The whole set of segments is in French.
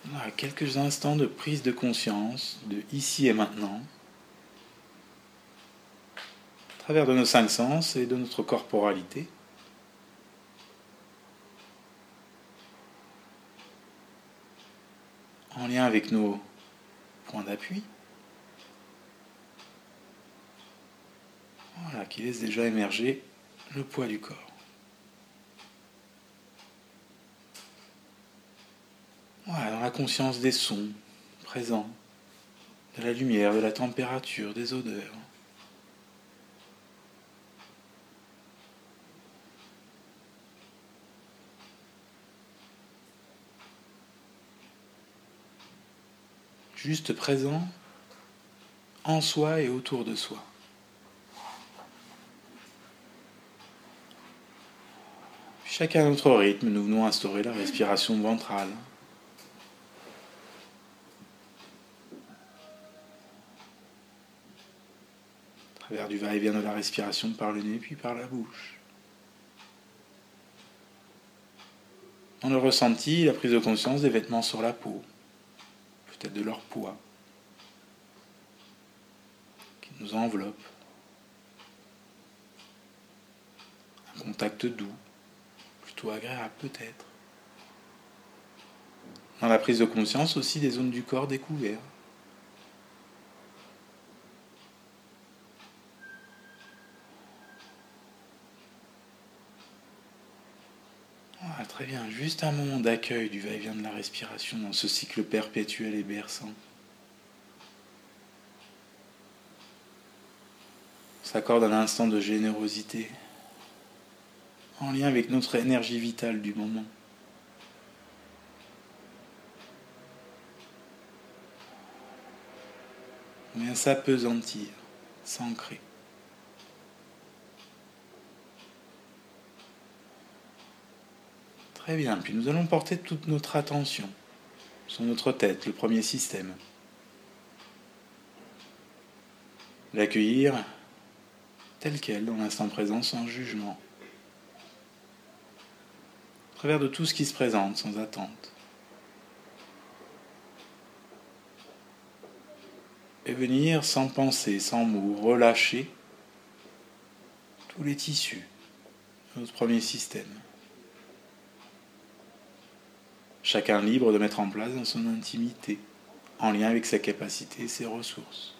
Voilà, quelques instants de prise de conscience, de ici et maintenant, à travers de nos 5 sens et de notre corporalité. En lien avec nos points d'appui. Voilà, qui laisse déjà émerger le poids du corps. Voilà, dans la conscience des sons présents, de la lumière, de la température, des odeurs. Juste présent en soi et autour de soi. Chacun à notre rythme, nous venons instaurer la respiration ventrale. À travers du va-et-vient de la respiration par le nez puis par la bouche. Dans le ressenti, la prise de conscience des vêtements sur la peau, peut-être de leur poids, qui nous enveloppe. Un contact doux, plutôt agréable peut-être. Dans la prise de conscience aussi des zones du corps découvertes. Ah, très bien, juste un moment d'accueil du va-et-vient de la respiration dans ce cycle perpétuel et berçant. On s'accorde un instant de générosité en lien avec notre énergie vitale du moment. On vient s'apesantir, s'ancrer. Très bien, puis nous allons porter toute notre attention sur notre tête, le premier système. L'accueillir tel quel, dans l'instant présent, sans jugement. À travers de tout ce qui se présente, sans attente. Et venir sans pensée, sans mots, relâcher tous les tissus de notre premier système. Chacun libre de mettre en place dans son intimité, en lien avec sa capacité et ses ressources.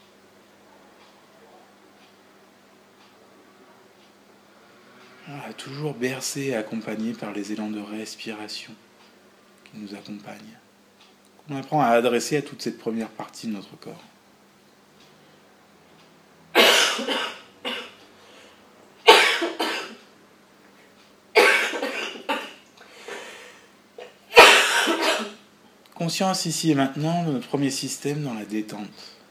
Voilà, toujours bercé et accompagné par les élans de respiration qui nous accompagnent, qu'on apprend à adresser à toute cette première partie de notre corps. Conscience ici et maintenant de notre premier système dans la détente,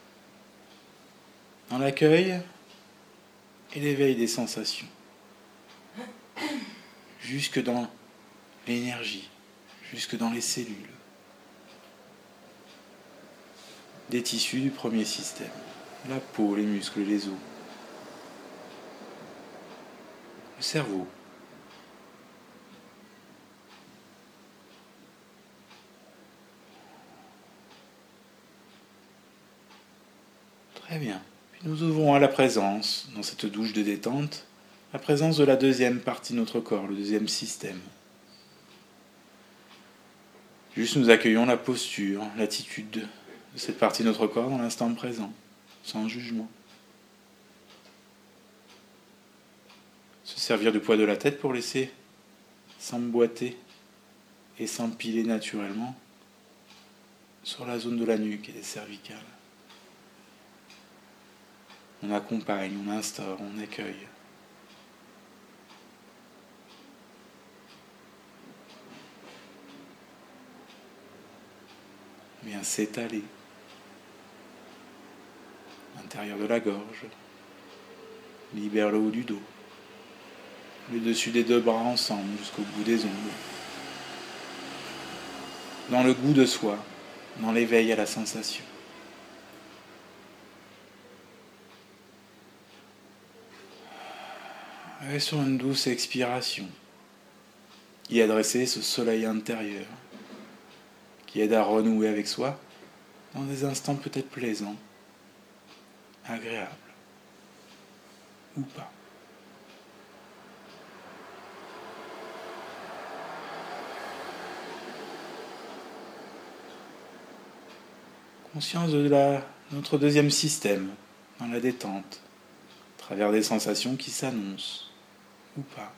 dans l'accueil et l'éveil des sensations, jusque dans l'énergie, jusque dans les cellules, des tissus du premier système, la peau, les muscles, les os, le cerveau. Très bien. Puis nous ouvrons à la présence, dans cette douche de détente, la présence de la deuxième partie de notre corps, le deuxième système. Juste nous accueillons la posture, l'attitude de cette partie de notre corps dans l'instant présent, sans jugement. Se servir du poids de la tête pour laisser s'emboîter et s'empiler naturellement sur la zone de la nuque et des cervicales. On accompagne, on instaure, on accueille. On vient s'étaler à l'intérieur de la gorge. Libère le haut du dos. Le dessus des deux bras ensemble jusqu'au bout des ongles. Dans le goût de soi, dans l'éveil à la sensation. Et sur une douce expiration, y adresser ce soleil intérieur qui aide à renouer avec soi dans des instants peut-être plaisants, agréables, ou pas. Conscience de notre deuxième système, dans la détente, à travers des sensations qui s'annoncent, ou pas.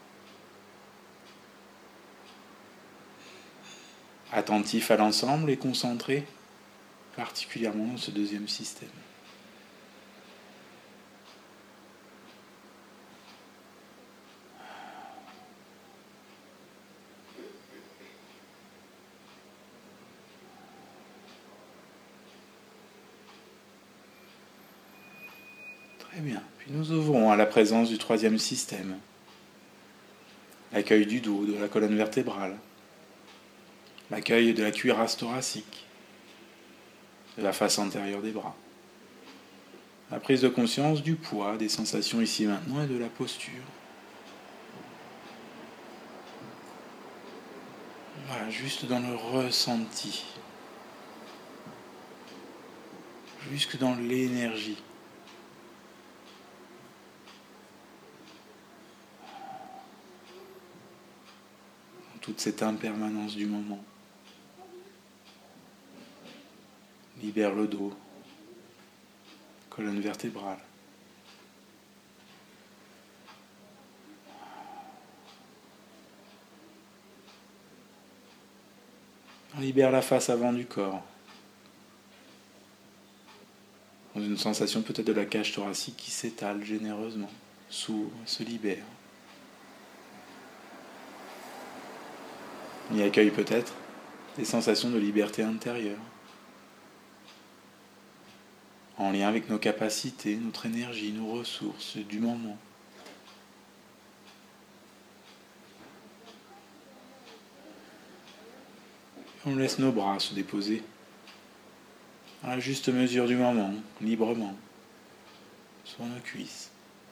Attentif à l'ensemble et concentré particulièrement dans ce deuxième système. Très bien. Puis nous ouvrons à la présence du troisième système. L'accueil du dos, de la colonne vertébrale. L'accueil de la cuirasse thoracique. De la face antérieure des bras. La prise de conscience du poids, des sensations ici et maintenant et de la posture. Voilà, juste dans le ressenti. Jusque dans l'énergie. Toute cette impermanence du moment. Libère le dos, colonne vertébrale. On libère la face avant du corps. Dans une sensation peut-être de la cage thoracique qui s'étale généreusement, s'ouvre, se libère. On y accueille peut-être des sensations de liberté intérieure, en lien avec nos capacités, notre énergie, nos ressources du moment. On laisse nos bras se déposer à la juste mesure du moment, librement, sur nos cuisses.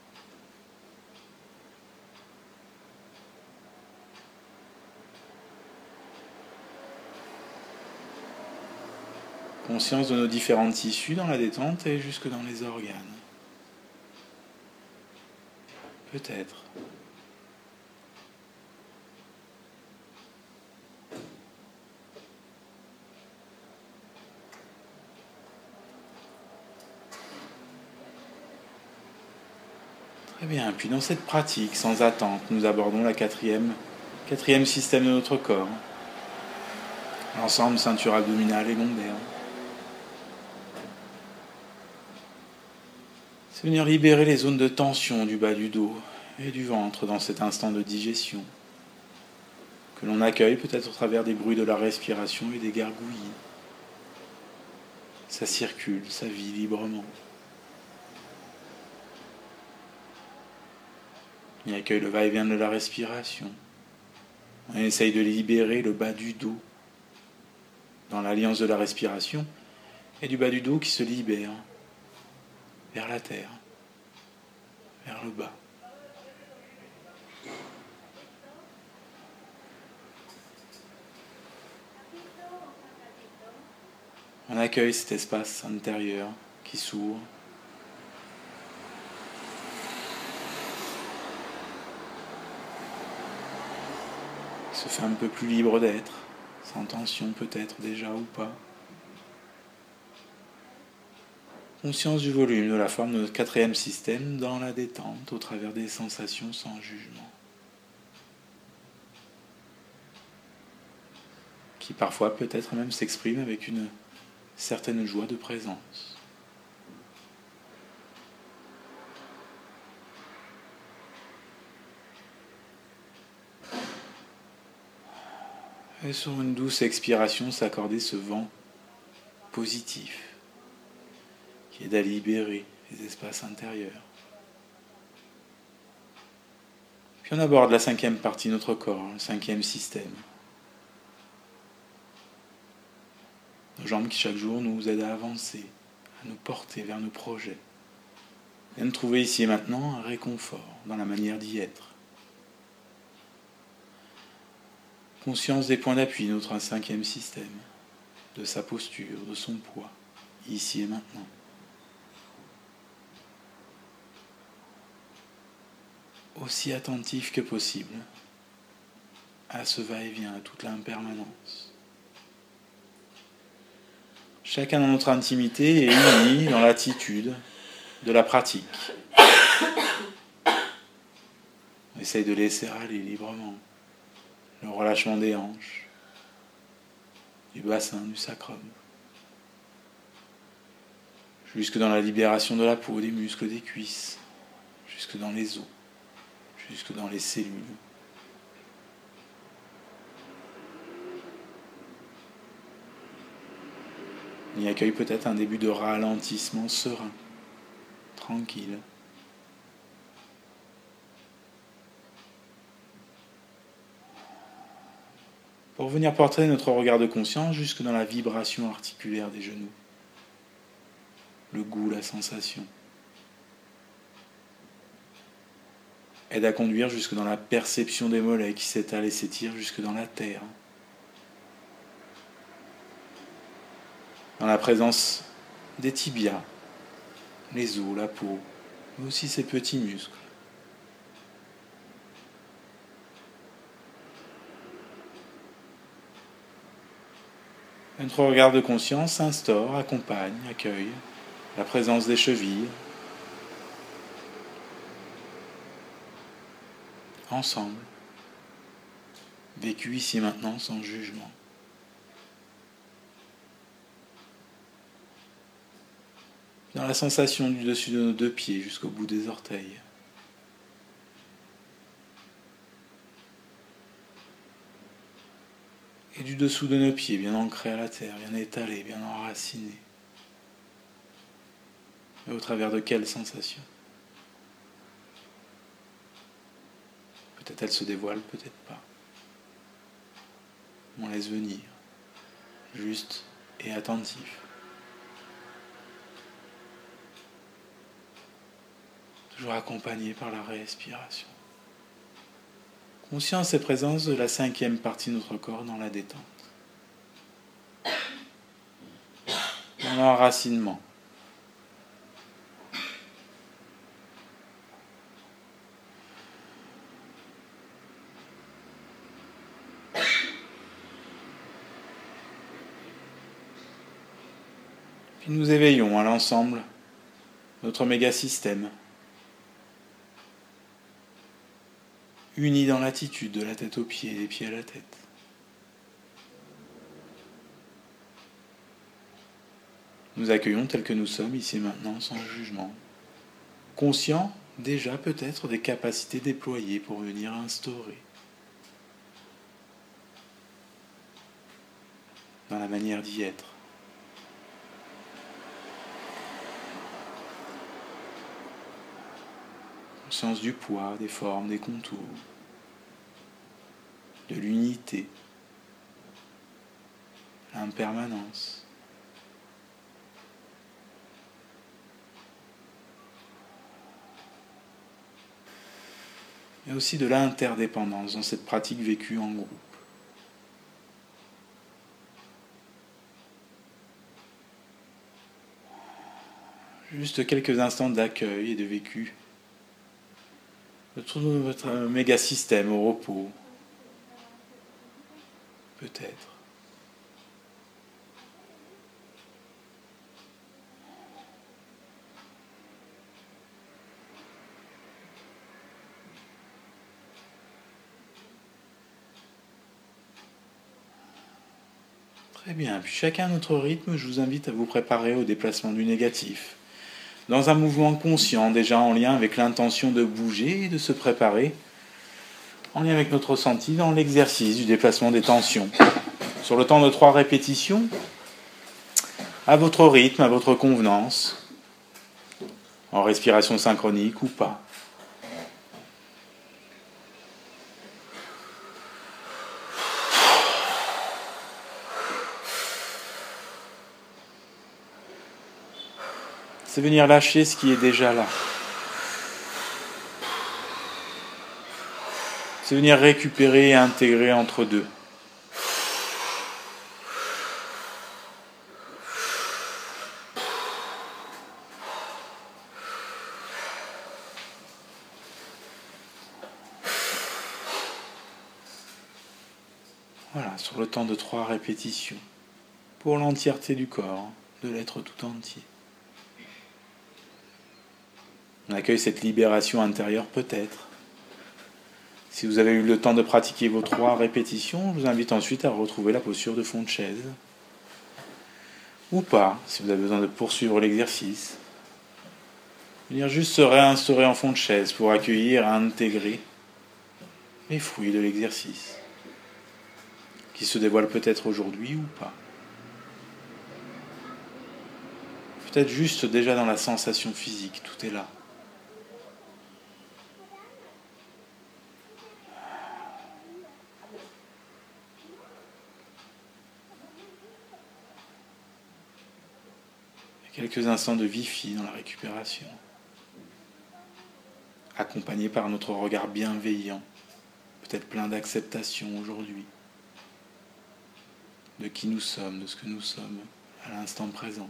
Conscience de nos différents tissus dans la détente et jusque dans les organes. Peut-être. Très bien. Puis dans cette pratique, sans attente, nous abordons la quatrième système de notre corps. L'ensemble ceinture abdominale et lombaire. C'est venir libérer les zones de tension du bas du dos et du ventre dans cet instant de digestion, que l'on accueille peut-être au travers des bruits de la respiration et des gargouillis. Ça circule, ça vit librement. On y accueille le va-et-vient de la respiration. On essaye de libérer le bas du dos dans l'alliance de la respiration et du bas du dos qui se libère vers la terre, vers le bas. On accueille cet espace intérieur qui s'ouvre. Qui se fait un peu plus libre d'être, sans tension peut-être déjà ou pas. Conscience du volume, de la forme de notre quatrième système dans la détente au travers des sensations sans jugement. Qui parfois peut-être même s'exprime avec une certaine joie de présence. Et sur une douce expiration, s'accorder ce vent positif qui aide à libérer les espaces intérieurs. Puis on aborde la cinquième partie de notre corps, le cinquième système. Nos jambes qui chaque jour nous aident à avancer, à nous porter vers nos projets. Et à nous trouver ici et maintenant un réconfort dans la manière d'y être. Conscience des points d'appui de notre cinquième système, de sa posture, de son poids, ici et maintenant. Aussi attentif que possible à ce va-et-vient, à toute l'impermanence. Chacun dans notre intimité est uni dans l'attitude de la pratique. On essaye de laisser aller librement le relâchement des hanches, du bassin, du sacrum, jusque dans la libération de la peau, des muscles, des cuisses, jusque dans les os, jusque dans les cellules. On y accueille peut-être un début de ralentissement serein, tranquille. Pour venir porter notre regard de conscience jusque dans la vibration articulaire des genoux, le goût, la sensation. Aide à conduire jusque dans la perception des mollets qui s'étalent et s'étirent jusque dans la terre. Dans la présence des tibias, les os, la peau, mais aussi ces petits muscles. Notre regard de conscience instaure, accompagne, accueille la présence des chevilles, ensemble, vécu ici et maintenant sans jugement. Dans la sensation du dessus de nos deux pieds jusqu'au bout des orteils. Et du dessous de nos pieds, bien ancrés à la terre, bien étalés, bien enracinés. Et au travers de quelles sensations? Peut-être elles se dévoilent, peut-être pas. On laisse venir, juste et attentif. Toujours accompagné par la respiration. Conscience et présence de la cinquième partie de notre corps dans la détente. Dans l'enracinement. Puis nous éveillons à l'ensemble notre méga-système, unis dans l'attitude de la tête aux pieds et des pieds à la tête. Nous accueillons tels que nous sommes ici et maintenant, sans jugement, conscients déjà peut-être des capacités déployées pour venir instaurer dans la manière d'y être. Conscience du poids, des formes, des contours, de l'unité, l'impermanence. Mais aussi de l'interdépendance dans cette pratique vécue en groupe. Juste quelques instants d'accueil et de vécu de tout votre méga-système au repos, peut-être. Très bien, puis chacun à notre rythme, je vous invite à vous préparer au déplacement du négatif. Dans un mouvement conscient, déjà en lien avec l'intention de bouger et de se préparer, en lien avec notre ressenti dans l'exercice du déplacement des tensions. Sur le temps de 3 répétitions, à votre rythme, à votre convenance, en respiration synchronique ou pas. C'est venir lâcher ce qui est déjà là. C'est venir récupérer et intégrer entre deux. Voilà, sur le temps de 3 répétitions, pour l'entièreté du corps, de l'être tout entier. On accueille cette libération intérieure peut-être. Si vous avez eu le temps de pratiquer vos 3 répétitions, je vous invite ensuite à retrouver la posture de fond de chaise. Ou pas, si vous avez besoin de poursuivre l'exercice. Venir juste se réinstaurer en fond de chaise pour accueillir et intégrer les fruits de l'exercice, qui se dévoilent peut-être aujourd'hui ou pas. Peut-être juste déjà dans la sensation physique, tout est là. Quelques instants de Wi-Fi dans la récupération, accompagné par notre regard bienveillant, peut-être plein d'acceptation aujourd'hui, de qui nous sommes, de ce que nous sommes à l'instant présent.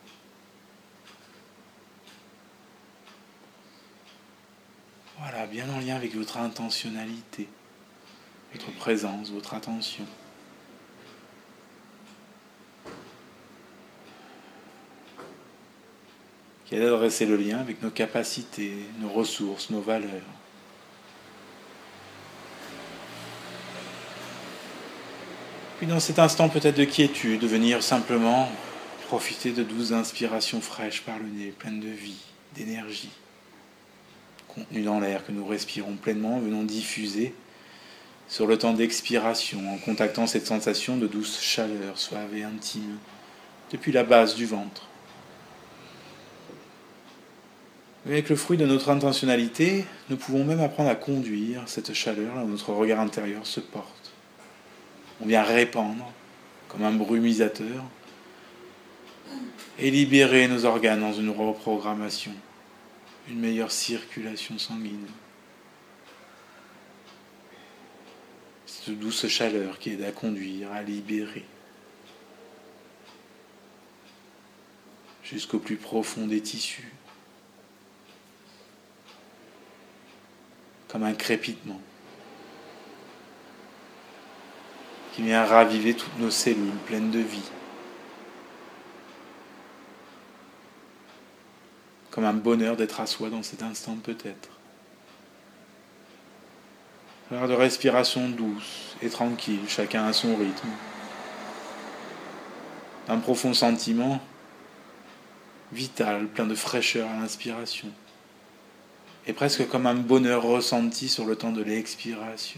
Voilà, bien en lien avec votre intentionnalité, votre présence, votre attention. Qui aide à dresser le lien avec nos capacités, nos ressources, nos valeurs. Puis dans cet instant peut-être de quiétude, de venir simplement profiter de douces inspirations fraîches par le nez, pleines de vie, d'énergie, contenues dans l'air que nous respirons pleinement, venons diffuser sur le temps d'expiration en contactant cette sensation de douce chaleur suave et intime depuis la base du ventre. Avec le fruit de notre intentionnalité, nous pouvons même apprendre à conduire cette chaleur là où notre regard intérieur se porte. On vient répandre, comme un brumisateur, et libérer nos organes dans une reprogrammation, une meilleure circulation sanguine. Cette douce chaleur qui aide à conduire, à libérer, jusqu'au plus profond des tissus. Comme un crépitement qui vient raviver toutes nos cellules pleines de vie, comme un bonheur d'être à soi dans cet instant peut-être. Alors de respiration douce et tranquille, chacun à son rythme, un profond sentiment vital, plein de fraîcheur à l'inspiration. Et presque comme un bonheur ressenti sur le temps de l'expiration.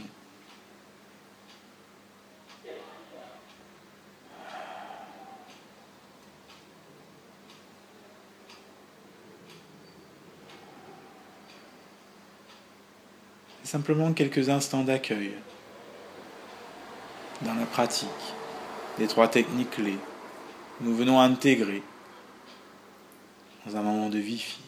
C'est simplement quelques instants d'accueil dans la pratique des 3 techniques clés que nous venons intégrer dans un moment de Wi-Fi.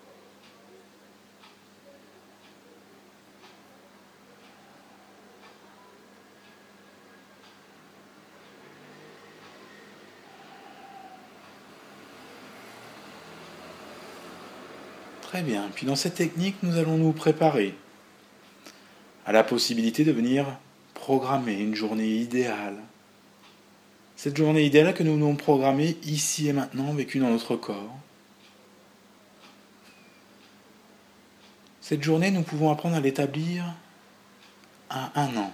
Très bien. Puis dans cette technique, nous allons nous préparer à la possibilité de venir programmer une journée idéale. Cette journée idéale que nous venons programmer ici et maintenant, vécue dans notre corps. Cette journée, nous pouvons apprendre à l'établir à 1 an.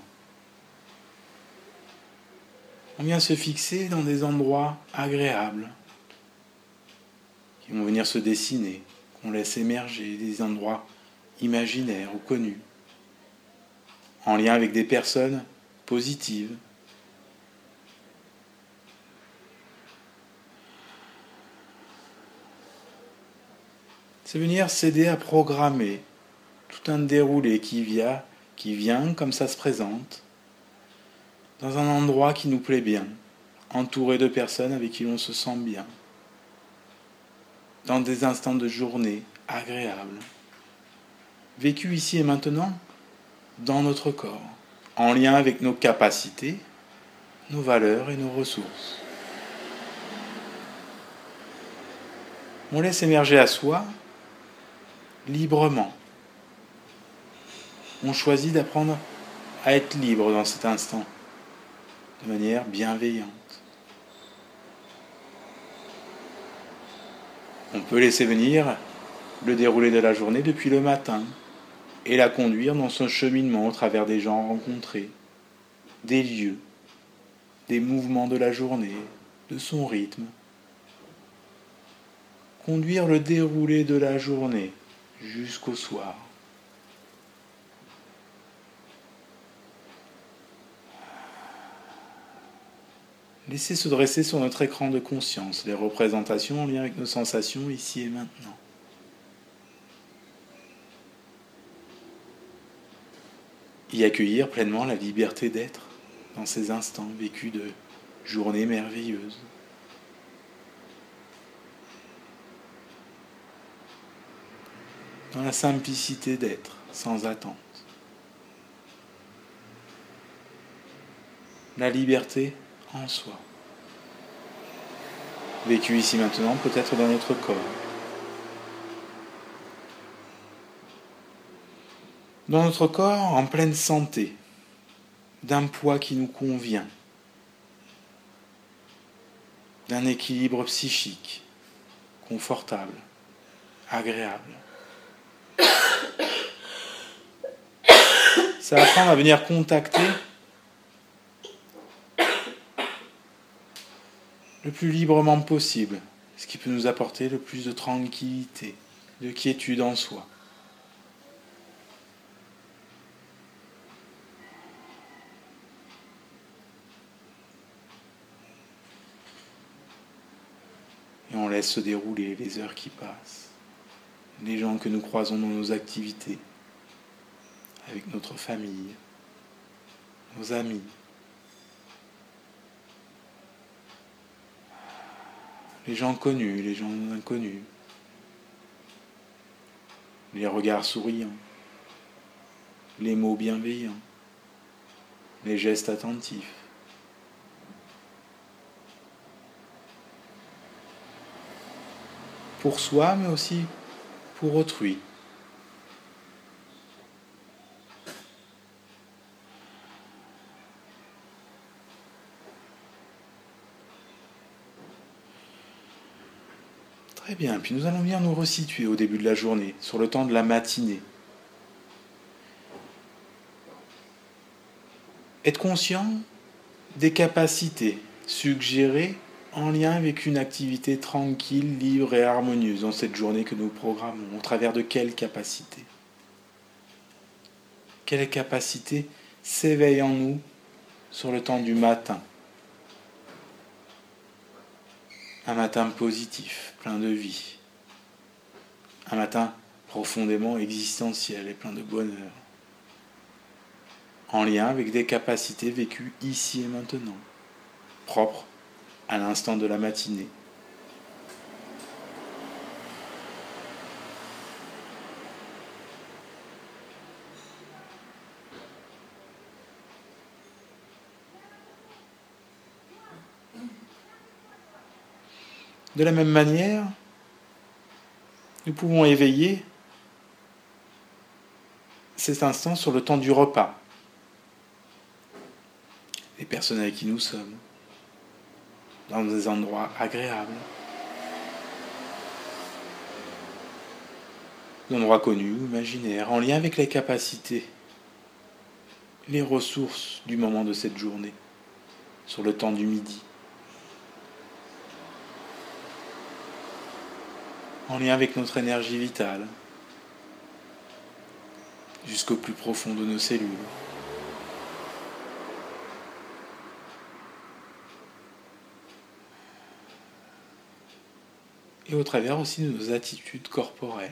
On vient se fixer dans des endroits agréables qui vont venir se dessiner. On laisse émerger des endroits imaginaires ou connus, en lien avec des personnes positives. C'est venir s'aider à programmer tout un déroulé qui vient comme ça se présente, dans un endroit qui nous plaît bien, entouré de personnes avec qui l'on se sent bien, dans des instants de journée agréables, vécus ici et maintenant dans notre corps, en lien avec nos capacités, nos valeurs et nos ressources. On laisse émerger à soi librement. On choisit d'apprendre à être libre dans cet instant, de manière bienveillante. On peut laisser venir le déroulé de la journée depuis le matin et la conduire dans son cheminement au travers des gens rencontrés, des lieux, des mouvements de la journée, de son rythme. Conduire le déroulé de la journée jusqu'au soir. Laissez se dresser sur notre écran de conscience les représentations en lien avec nos sensations ici et maintenant. Y accueillir pleinement la liberté d'être dans ces instants vécus de journées merveilleuses. Dans la simplicité d'être, sans attente. La liberté en soi. Vécue ici maintenant, peut-être dans notre corps. Dans notre corps, en pleine santé, d'un poids qui nous convient, d'un équilibre psychique, confortable, agréable. Ça apprend à venir contacter le plus librement possible, ce qui peut nous apporter le plus de tranquillité, de quiétude en soi. Et on laisse se dérouler les heures qui passent, les gens que nous croisons dans nos activités, avec notre famille, nos amis. Les gens connus, les gens inconnus, les regards souriants, les mots bienveillants, les gestes attentifs. Pour soi, mais aussi pour autrui. Très bien, puis nous allons bien nous resituer au début de la journée, sur le temps de la matinée. Être conscient des capacités suggérées en lien avec une activité tranquille, libre et harmonieuse dans cette journée que nous programmons. Au travers de quelles capacités ? Quelles capacités s'éveillent en nous sur le temps du matin ? Un matin positif, plein de vie. Un matin profondément existentiel et plein de bonheur. En lien avec des capacités vécues ici et maintenant, propres à l'instant de la matinée. De la même manière, nous pouvons éveiller cet instant sur le temps du repas. Les personnes avec qui nous sommes, dans des endroits agréables, des endroits connus ou imaginaires, en lien avec les capacités, les ressources du moment de cette journée, sur le temps du midi. En lien avec notre énergie vitale, jusqu'au plus profond de nos cellules. Et au travers aussi de nos attitudes corporelles,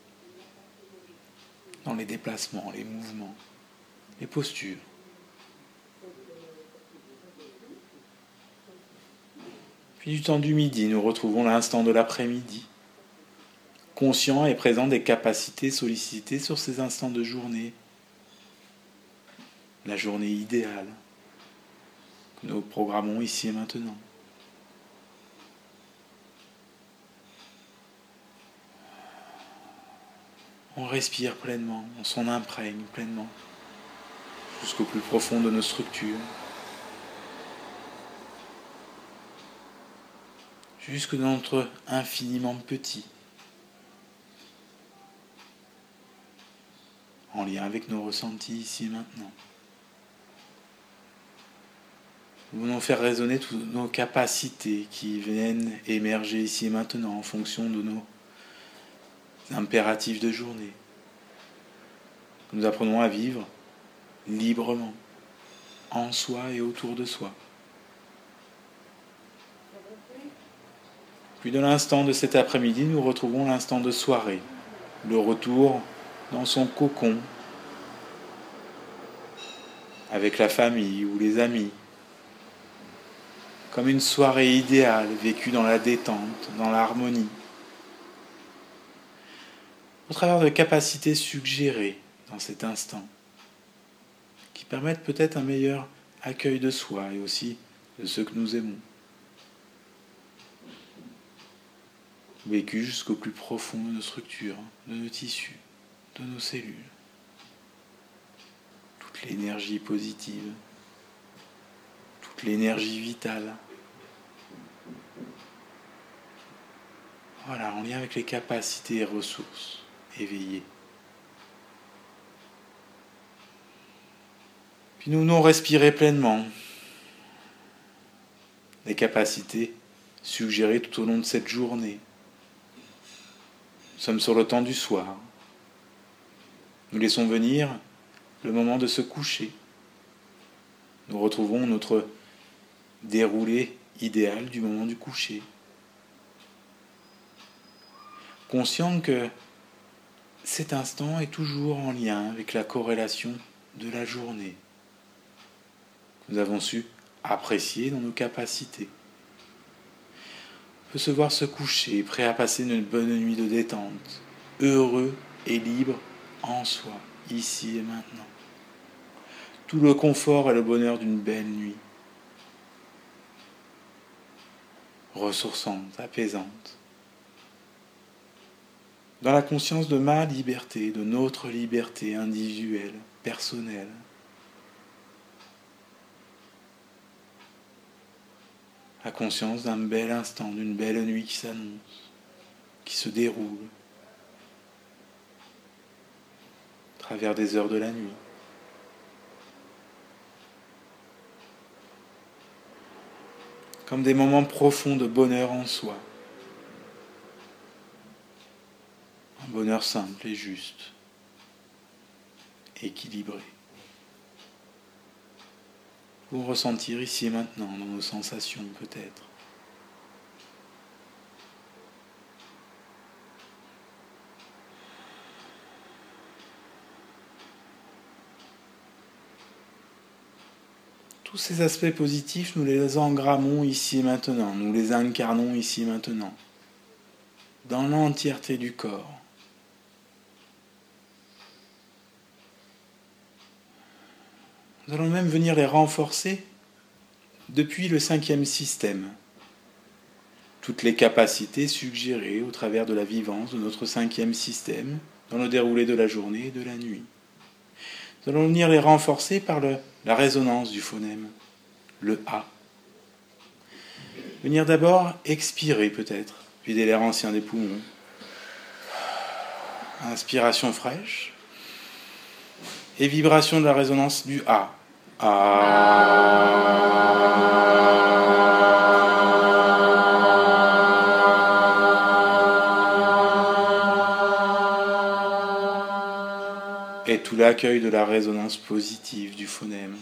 dans les déplacements, les mouvements, les postures. Puis du temps du midi, nous retrouvons l'instant de l'après-midi, conscient et présent des capacités sollicitées sur ces instants de journée, la journée idéale que nous programmons ici et maintenant. On respire pleinement, on s'en imprègne pleinement, jusqu'au plus profond de nos structures. jusque dans notre infiniment petit, en lien avec nos ressentis ici et maintenant. Nous voulons faire résonner toutes nos capacités qui viennent émerger ici et maintenant en fonction de nos impératifs de journée. Nous apprenons à vivre librement, en soi et autour de soi. Puis de l'instant de cet après-midi, nous retrouvons l'instant de soirée, le retour dans son cocon, avec la famille ou les amis, comme une soirée idéale vécue dans la détente, dans l'harmonie, au travers de capacités suggérées dans cet instant, qui permettent peut-être un meilleur accueil de soi et aussi de ceux que nous aimons, vécu jusqu'au plus profond de nos structures, de nos tissus, de nos cellules. Toute l'énergie positive, toute l'énergie vitale. Voilà, en lien avec les capacités et ressources éveillées. Puis nous venons respirer pleinement les capacités suggérées tout au long de cette journée. Nous sommes sur le temps du soir. Nous laissons venir le moment de se coucher. Nous retrouvons notre déroulé idéal du moment du coucher. Conscient que cet instant est toujours en lien avec la corrélation de la journée. Nous avons su apprécier dans nos capacités. On peut se voir se coucher, prêt à passer une bonne nuit de détente, heureux et libre en soi, ici et maintenant. Tout le confort et le bonheur d'une belle nuit. Ressourçante, apaisante. Dans la conscience de ma liberté, de notre liberté individuelle, personnelle. La conscience d'un bel instant, d'une belle nuit qui s'annonce, qui se déroule à travers des heures de la nuit. Comme des moments profonds de bonheur en soi. Un bonheur simple et juste, équilibré. Pour ressentir ici et maintenant dans nos sensations peut-être. Tous ces aspects positifs, nous les engrammons ici et maintenant, nous les incarnons ici et maintenant, dans l'entièreté du corps. Nous allons même venir les renforcer depuis le 5e système. Toutes les capacités suggérées au travers de la vivance de notre 5e système dans le déroulé de la journée et de la nuit. Nous allons venir les renforcer par la résonance du phonème, le A. Venir d'abord expirer peut-être, vider l'air ancien des poumons. Inspiration fraîche. Et vibration de la résonance du A. Et tout l'accueil de la résonance positive du phonème.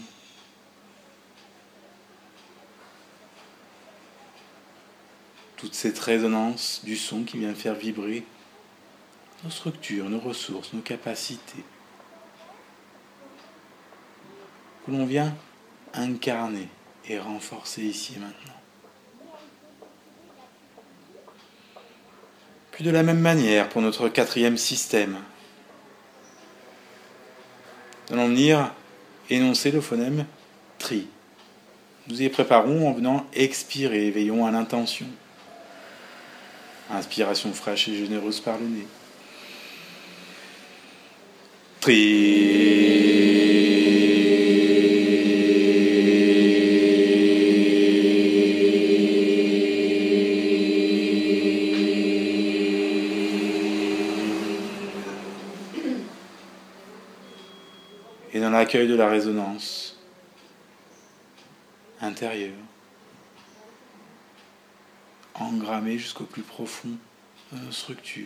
Toute cette résonance du son qui vient faire vibrer nos structures, nos ressources, nos capacités. Que l'on vient incarner et renforcer ici et maintenant. Puis de la même manière pour notre 4e système, nous allons venir énoncer le phonème tri. Nous y préparons en venant expirer, veillons à l'intention. Inspiration fraîche et généreuse par le nez. Tri. l'accueil de la résonance intérieure, engrammée jusqu'au plus profond de nos structures.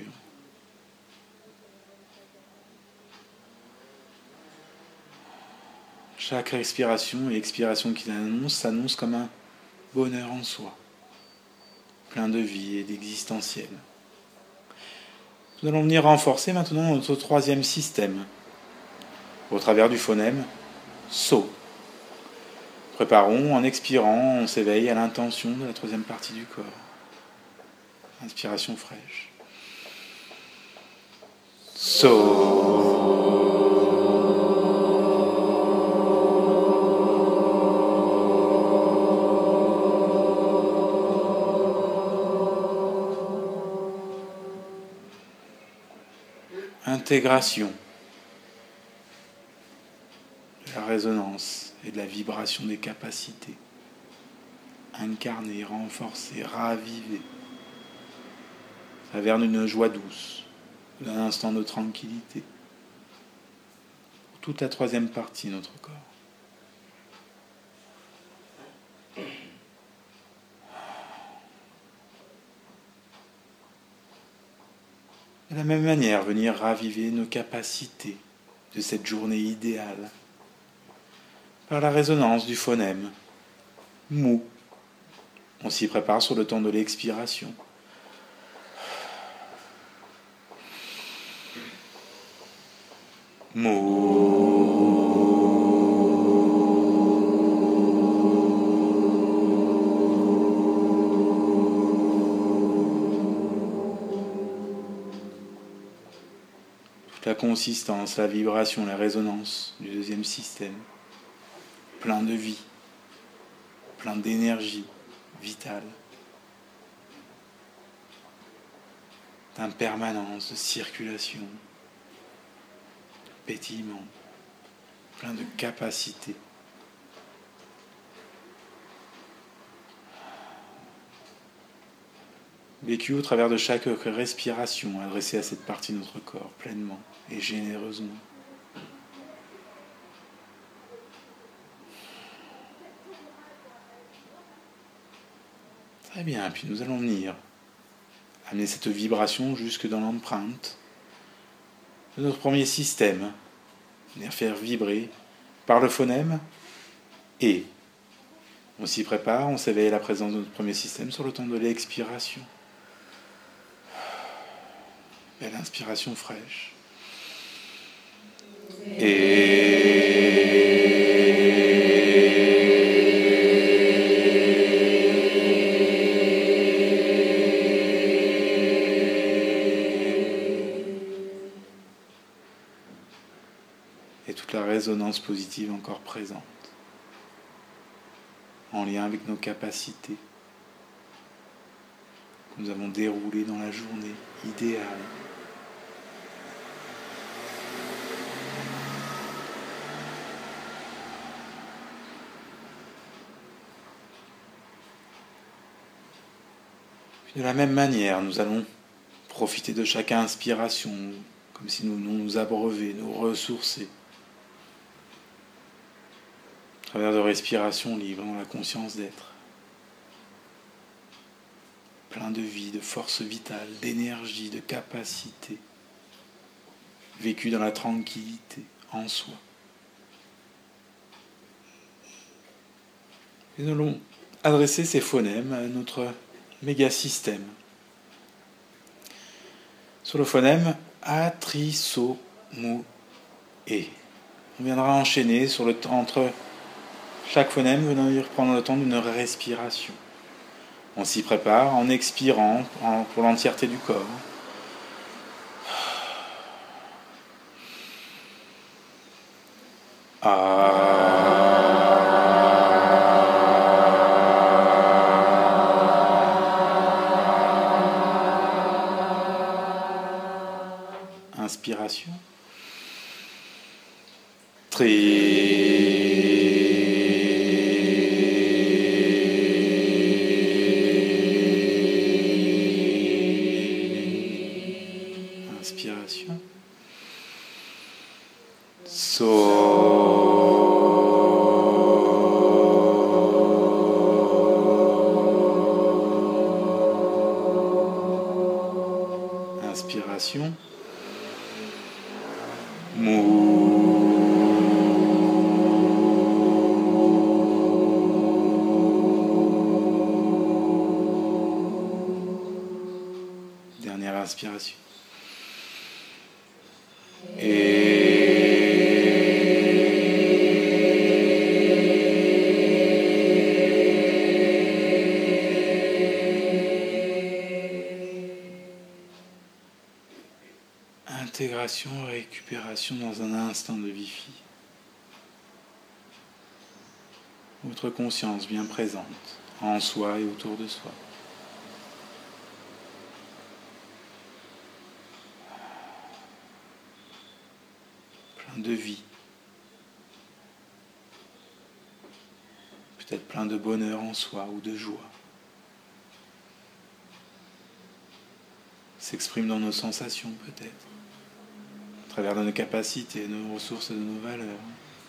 Chaque respiration et expiration qui s'annonce comme un bonheur en soi, plein de vie et d'existentiel. Nous allons venir renforcer maintenant notre troisième système, au travers du phonème So. Préparons, en expirant, on s'éveille à l'intention de la troisième partie du corps. Inspiration fraîche. So. Intégration de la résonance et de la vibration des capacités. Incarner, renforcer, raviver. À travers une joie douce, d'un instant de tranquillité. Pour toute la troisième partie de notre corps. De la même manière, venir raviver nos capacités de cette journée idéale par la résonance du phonème Mou. On s'y prépare sur le temps de l'expiration. La consistance, la vibration, la résonance du deuxième système, plein de vie, plein d'énergie vitale, d'impermanence, de circulation, de pétillement, plein de capacités. Vécu au travers de chaque respiration adressée à cette partie de notre corps, pleinement et généreusement. Très bien, puis nous allons venir amener cette vibration jusque dans l'empreinte de notre premier système, venir faire vibrer par le phonème et on s'y prépare, on s'éveille à la présence de notre premier système sur le temps de l'expiration. Belle inspiration fraîche. Et toute la résonance positive encore présente, en lien avec nos capacités que nous avons déroulées dans la journée idéale. De la même manière, nous allons profiter de chaque inspiration, comme si nous abreuver, nous ressourcer, à travers de respirations libres dans la conscience d'être, plein de vie, de force vitale, d'énergie, de capacité, vécu dans la tranquillité, en soi. Et nous allons adresser ces phonèmes à notre méga-système. Sur le phonème A, Tri, So, Mu, E. On viendra enchaîner sur le temps entre chaque phonème, venir prendre le temps d'une respiration. On s'y prépare en expirant pour l'entièreté du corps. Inspiration. Inspiration. So. expiration. Dernière inspiration. Intégration, récupération dans un instant de Wi-Fi. Votre conscience bien présente, en soi et autour de soi. Plein de vie. Peut-être plein de bonheur en soi ou de joie. S'exprime dans nos sensations peut-être. À travers de nos capacités, de nos ressources, de nos valeurs.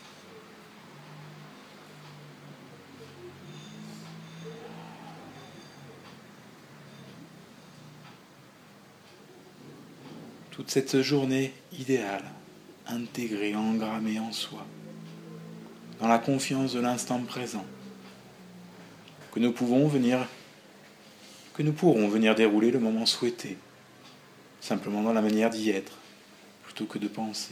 Toute cette journée idéale, intégrée, engrammée en soi, dans la confiance de l'instant présent, que nous pourrons venir dérouler le moment souhaité, simplement dans la manière d'y être, plutôt que de penser.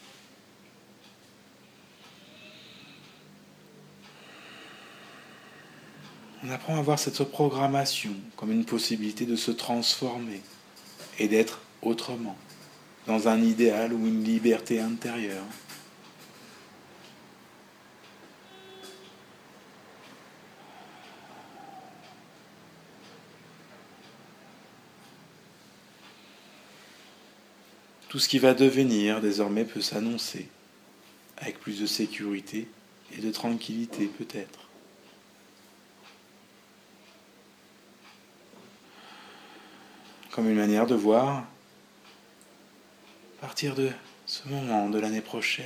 On apprend à voir cette programmation comme une possibilité de se transformer et d'être autrement, dans un idéal ou une liberté intérieure. Tout ce qui va devenir désormais peut s'annoncer, avec plus de sécurité et de tranquillité peut-être. Comme une manière de voir, à partir de ce moment de l'année prochaine,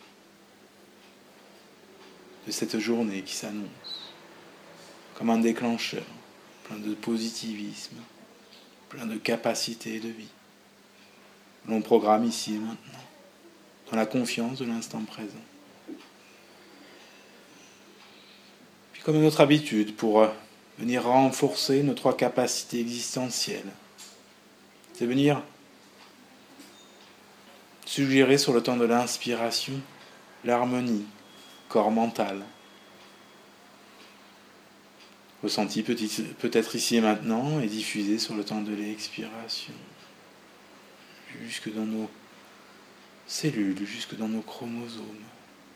de cette journée qui s'annonce, comme un déclencheur, plein de positivisme, plein de capacité de vie. L'on programme ici et maintenant, dans la confiance de l'instant présent. Puis comme notre habitude, pour venir renforcer nos 3 capacités existentielles, c'est venir suggérer sur le temps de l'inspiration l'harmonie corps-mental. Ressenti peut-être ici et maintenant et diffusé sur le temps de l'expiration. Jusque dans nos cellules, jusque dans nos chromosomes.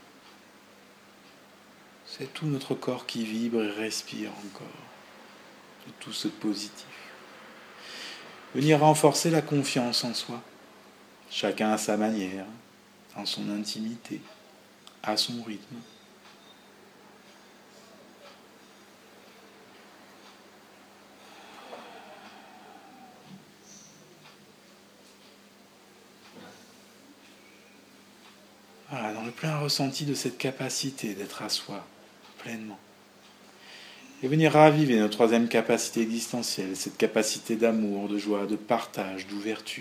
C'est tout notre corps qui vibre et respire encore de tout ce positif. Venir renforcer la confiance en soi, chacun à sa manière, dans son intimité, à son rythme. Voilà, dans le plein ressenti de cette capacité d'être à soi, pleinement. Et venir raviver notre 3e capacité existentielle, cette capacité d'amour, de joie, de partage, d'ouverture,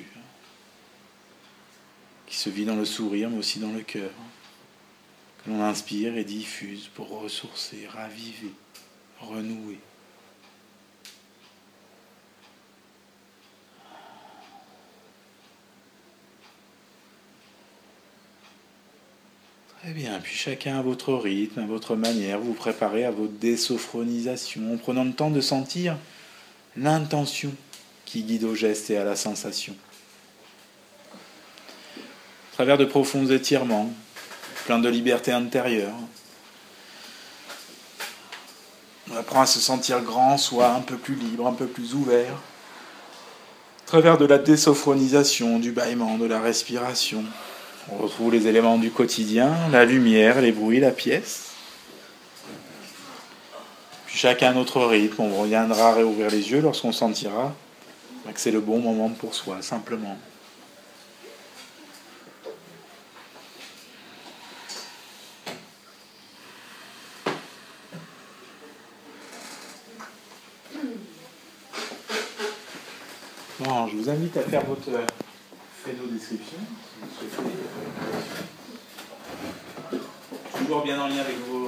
qui se vit dans le sourire, mais aussi dans le cœur, que l'on inspire et diffuse pour ressourcer, raviver, renouer. Très bien, puis chacun à votre rythme, à votre manière, vous préparez à votre désophronisation, en prenant le temps de sentir l'intention qui guide au geste et à la sensation. À travers de profonds étirements, pleins de liberté intérieure, on apprend à se sentir grand, soit un peu plus libre, un peu plus ouvert. À travers de la désophronisation, du bâillement, de la respiration, on retrouve les éléments du quotidien, la lumière, les bruits, la pièce. Puis chacun à notre rythme, on reviendra réouvrir les yeux lorsqu'on sentira que c'est le bon moment pour soi, simplement. Bon, je vous invite à faire votre phénodescription, si vous souhaitez. Toujours bien en lien avec vos